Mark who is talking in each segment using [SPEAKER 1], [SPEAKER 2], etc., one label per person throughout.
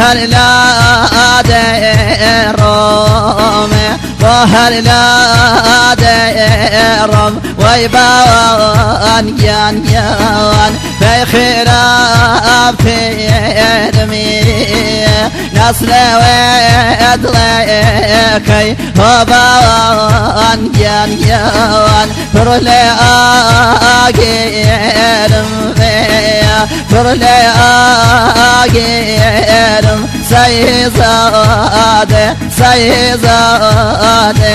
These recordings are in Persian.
[SPEAKER 1] وهل لا ديرم وهل لا ديرم ويبان يان يان في خلاف يدمي نسل ويدلكي وبان يان يان فرلي آجيرم فيا فرلي آجيرم سيزاد سيزاد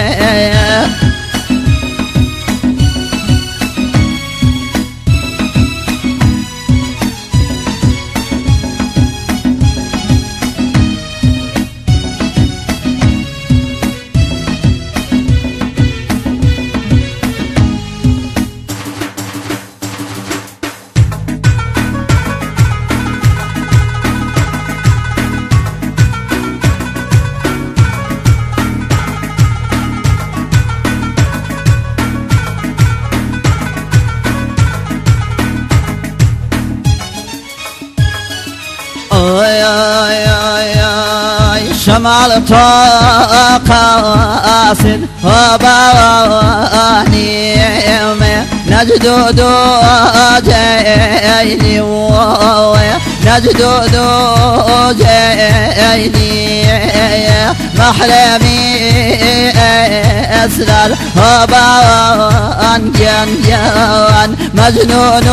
[SPEAKER 1] شمال قاصد وباني نجد جيني نجد جيني محرمي أسرار وبان جان مجنون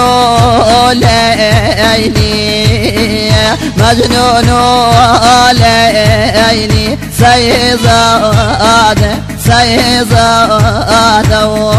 [SPEAKER 1] ليلي مجنون ليلي سيزاد سيزاد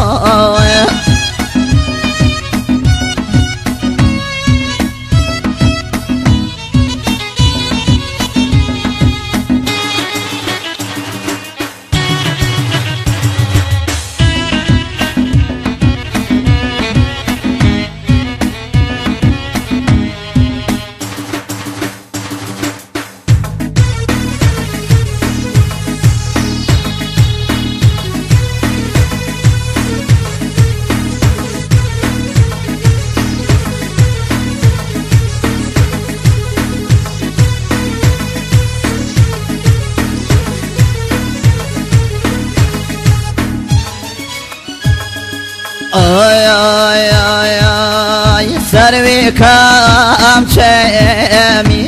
[SPEAKER 1] آي آي آي آي سروي كام شامي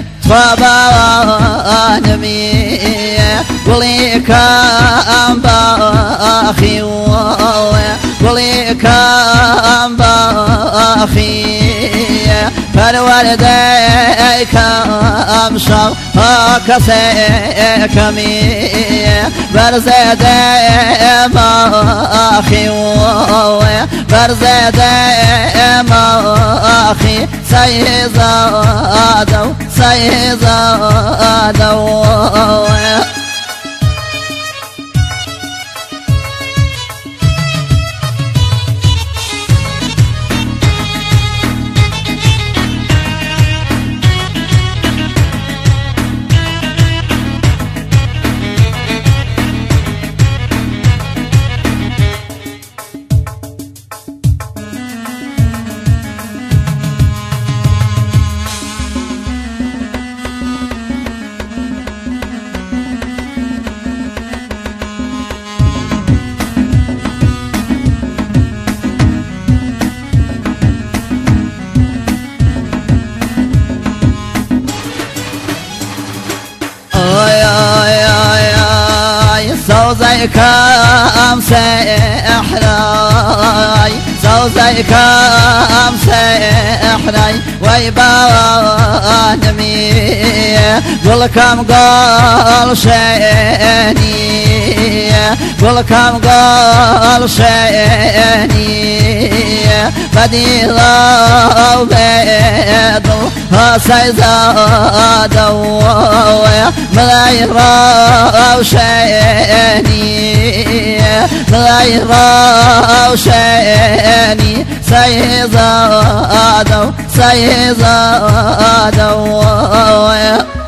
[SPEAKER 1] طبانمي ولي كام باخي ولي كام باخي فالوالدي كام شر كسيكمي برزدي ماخي برزدي ماخي سيزادو سيزادو زوزي كام سيحراي زوزي كام سيحراي ويبانمي قل كم قال شيني قل كم قال شيني بديلا وبيض سيزادو ملايرا وشيني ملايرا وشيني سيزادو سيزادو